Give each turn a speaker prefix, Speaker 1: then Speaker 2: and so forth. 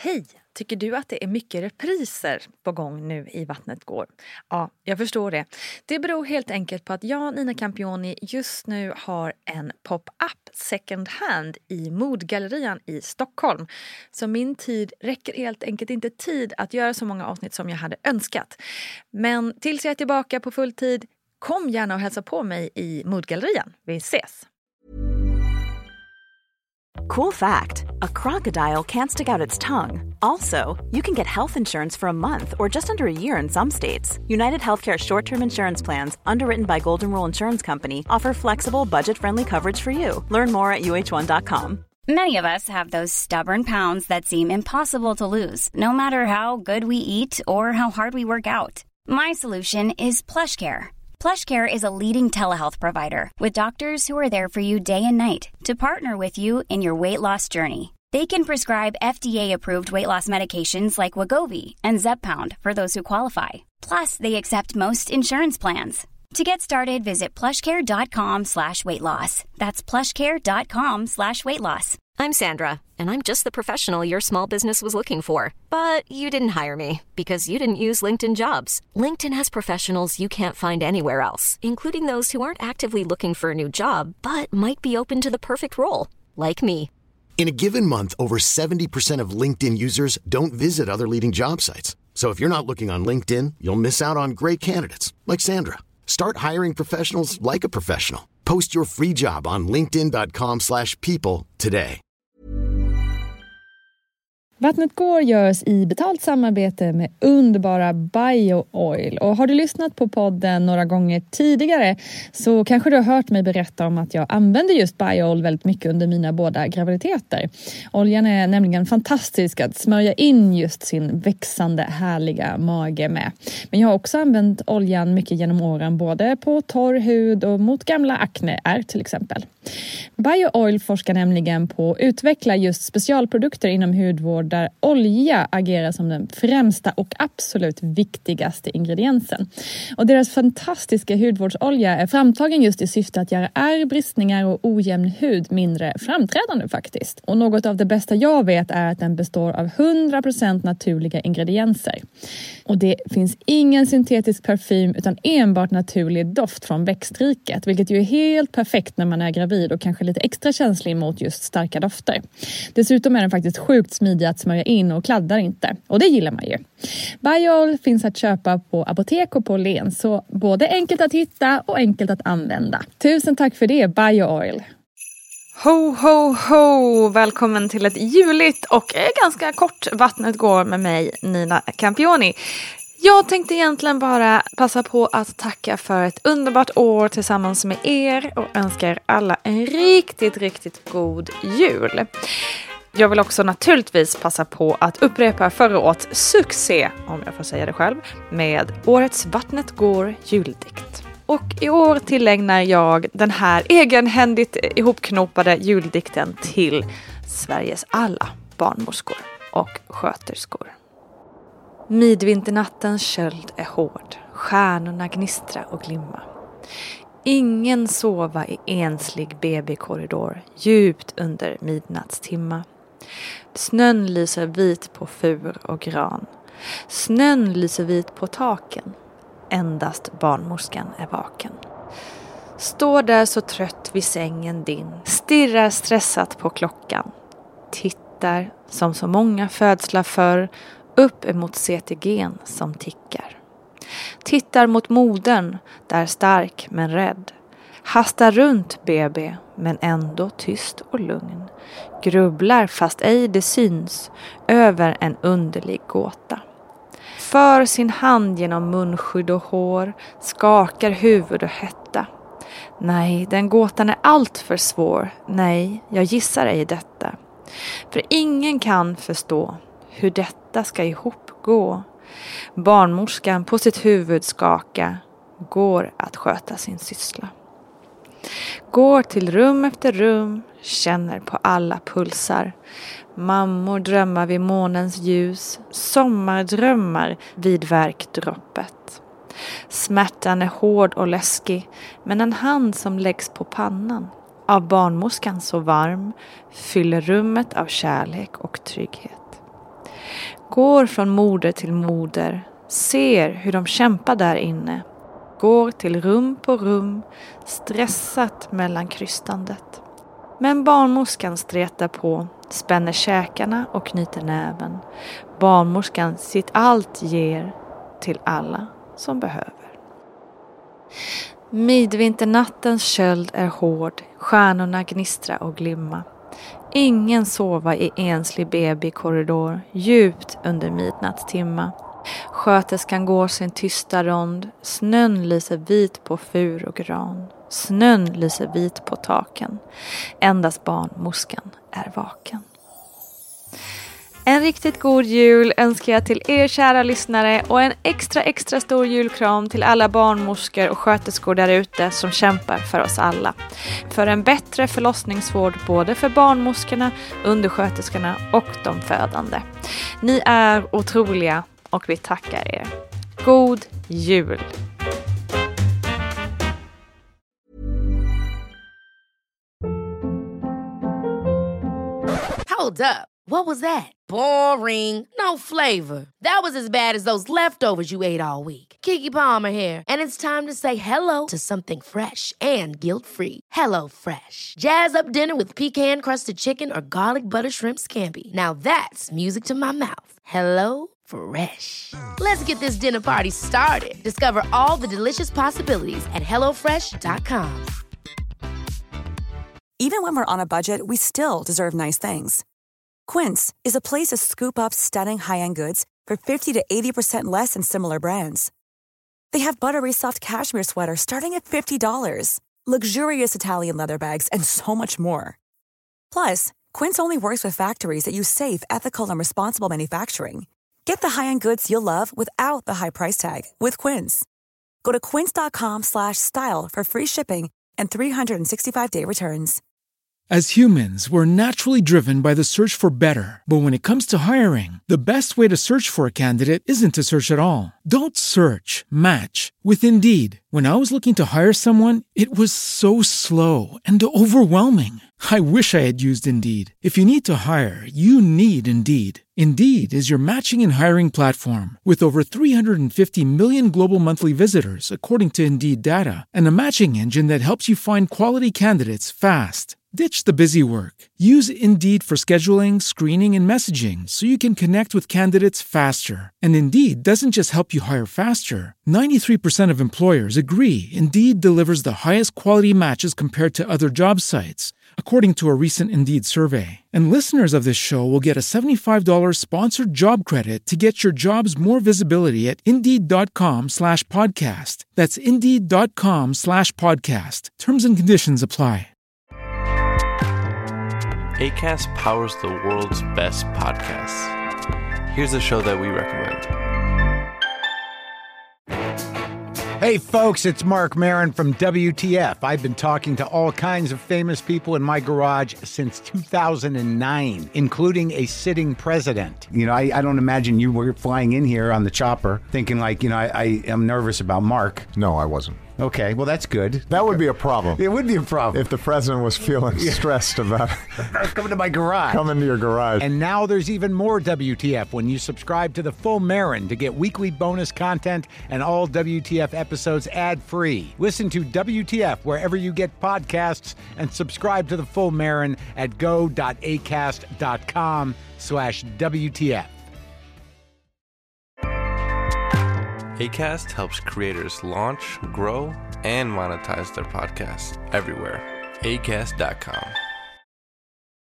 Speaker 1: Hej! Tycker du att det är mycket repriser på gång nu i Vattnet går? Ja, jag förstår det. Det beror helt enkelt på att jag, Nina Campioni, just nu har en pop-up second hand i Modgallerian i Stockholm. Så min tid räcker helt enkelt inte tid att göra så många avsnitt som jag hade önskat. Men tills jag är tillbaka på full tid, kom gärna och hälsa på mig i Modgallerian. Vi ses!
Speaker 2: Cool fact, a crocodile can't stick out its tongue. Also, you can get health insurance for a month or just under a year in some states. United Healthcare short-term insurance plans, underwritten by Golden Rule Insurance Company, offer flexible, budget-friendly coverage for you. Learn more at uh1.com.
Speaker 3: Many of us have those stubborn pounds that seem impossible to lose, no matter how good we eat or how hard we work out. My solution is PlushCare. PlushCare is a leading telehealth provider with doctors who are there for you day and night to partner with you in your weight loss journey. They can prescribe FDA-approved weight loss medications like Wegovy and Zepbound for those who qualify. Plus, they accept most insurance plans. To get started, visit plushcare.com/weightloss. That's plushcare.com/weightloss.
Speaker 4: I'm Sandra, and I'm just the professional your small business was looking for. But you didn't hire me because you didn't use LinkedIn Jobs. LinkedIn has professionals you can't find anywhere else, including those who aren't actively looking for a new job, but might be open to the perfect role, like me.
Speaker 5: In a given month, over 70% of LinkedIn users don't visit other leading job sites. So if you're not looking on LinkedIn, you'll miss out on great candidates, like Sandra. Start hiring professionals like a professional. Post your free job on linkedin.com/people today.
Speaker 6: Vattnet går görs i betalt samarbete med underbara BioOil. Och har du lyssnat på podden några gånger tidigare så kanske du har hört mig berätta om att jag använder just BioOil väldigt mycket under mina båda graviditeter. Oljan är nämligen fantastisk att smörja in just sin växande härliga mage med. Men jag har också använt oljan mycket genom åren både på torr hud och mot gamla akneär till exempel. BioOil forskar nämligen på att utveckla just specialprodukter inom hudvård där olja agerar som den främsta och absolut viktigaste ingrediensen. Och deras fantastiska hudvårdsolja är framtagen just i syfte att göra ärr, bristningar och ojämn hud mindre framträdande faktiskt. Och något av det bästa jag vet är att den består av 100% naturliga ingredienser. Och det finns ingen syntetisk parfym utan enbart naturlig doft från växtriket, vilket ju är helt perfekt när man är gravid och kanske lite extra känslig mot just starka dofter. Dessutom är den faktiskt sjukt smidig att smörja in och kladdar inte. Och det gillar man ju. BioOil finns att köpa på apotek och på Len, så både enkelt att hitta och enkelt att använda. Tusen tack för det, BioOil!
Speaker 1: Ho, ho, ho! Välkommen till ett juligt och ganska kort Vattnet går med mig, Nina Campioni. Jag tänkte egentligen bara passa på att tacka för ett underbart år tillsammans med er och önskar alla en riktigt, riktigt god jul. Jag vill också naturligtvis passa på att upprepa förra årets succé, om jag får säga det själv, med årets Vattnet går juldikt. Och i år tillägnar jag den här egenhändigt ihopknopade juldikten till Sveriges alla barnmorskor och sköterskor. Midvinternattens köld är hård, stjärnorna gnistra och glimma. Ingen sova i enslig BB-korridor, djupt under midnattstimma. Snön lyser vit på fur och gran. Snön lyser vit på taken. Endast barnmorskan är vaken. Står där så trött vid sängen din. Stirrar stressat på klockan. Tittar som så många födslar förr upp emot CTG:n som tickar. Tittar mot modern, där stark men rädd. Hastar runt BB, men ändå tyst och lugn. Grubblar fast ej det syns, över en underlig gåta. För sin hand genom munskydd och hår, skakar huvud och hetta. Nej, den gåtan är allt för svår. Nej, jag gissar ej detta. För ingen kan förstå hur detta ska ihop gå. Barnmorskan på sitt huvud skaka, går att sköta sin syssla. Går till rum efter rum, känner på alla pulsar. Mammor drömmar vid månens ljus, sommardrömmar vid värkdroppet. Smärtan är hård och läskig, men en hand som läggs på pannan, av barnmorskan så varm, fyller rummet av kärlek och trygghet. Går från moder till moder, ser hur de kämpar där inne. Går till rum på rum, stressat mellan krystandet. Men barnmorskan stretar på, spänner käkarna och knyter näven. Barnmorskan sitt allt ger till alla som behöver. Midvinternattens köld är hård, stjärnorna gnistra och glimma. Ingen sova i enslig BB-korridor, djupt under midnattstimma. Sköterskan går sin tysta rond, snön lyser vit på fur och gran. Snön lyser vit på taken, endast barnmorskan är vaken. En riktigt god jul önskar jag till er kära lyssnare och en extra stor julkram till alla barnmorskor och sköterskor där ute som kämpar för oss alla. För en bättre förlossningsvård både för barnmorskorna, undersköterskorna och de födande. Ni är otroliga och vi tackar er. God jul!
Speaker 7: Hold up. What was that? Boring. No flavor. That was as bad as those leftovers you ate all week. Keke Palmer here, and it's time to say hello to something fresh and guilt-free. Hello Fresh. Jazz up dinner with pecan-crusted chicken or garlic butter shrimp scampi. Now that's music to my mouth. Hello Fresh. Let's get this dinner party started. Discover all the delicious possibilities at hellofresh.com.
Speaker 8: Even when we're on a budget, we still deserve nice things. Quince is a place to scoop up stunning high-end goods for 50 to 80% less than similar brands. They have buttery soft cashmere sweaters starting at $50, luxurious Italian leather bags, and so much more. Plus, Quince only works with factories that use safe, ethical, and responsible manufacturing. Get the high-end goods you'll love without the high price tag with Quince. Go to quince.com/style for free shipping and 365-day returns.
Speaker 9: As humans, we're naturally driven by the search for better. But when it comes to hiring, the best way to search for a candidate isn't to search at all. Don't search, match with Indeed. When I was looking to hire someone, it was so slow and overwhelming. I wish I had used Indeed. If you need to hire, you need Indeed. Indeed is your matching and hiring platform with over 350 million global monthly visitors, according to Indeed data, and a matching engine that helps you find quality candidates fast. Ditch the busy work. Use Indeed for scheduling, screening, and messaging so you can connect with candidates faster. And Indeed doesn't just help you hire faster. 93% of employers agree Indeed delivers the highest quality matches compared to other job sites, according to a recent Indeed survey. And listeners of this show will get a $75 sponsored job credit to get your jobs more visibility at Indeed.com/podcast. That's Indeed.com/podcast. Terms and conditions apply.
Speaker 10: Acast powers the world's best podcasts. Here's a show that we recommend.
Speaker 11: Hey folks, it's Mark Maron from WTF. I've been talking to all kinds of famous people in my garage since 2009, including a sitting president. You know, I don't imagine you were flying in here on the chopper thinking like, you know, I am nervous about Mark.
Speaker 12: No, I wasn't.
Speaker 11: Okay, well, that's good.
Speaker 12: That would be a problem.
Speaker 11: It would be a problem.
Speaker 12: If the president was feeling stressed about
Speaker 11: coming to my garage.
Speaker 12: Coming to your garage.
Speaker 11: And now there's even more WTF when you subscribe to the Full Marin to get weekly bonus content and all WTF episodes ad-free. Listen to WTF wherever you get podcasts and subscribe to the Full Marin at go.acast.com/WTF.
Speaker 10: Acast helps creators launch, grow, and monetize their podcasts everywhere. Acast.com.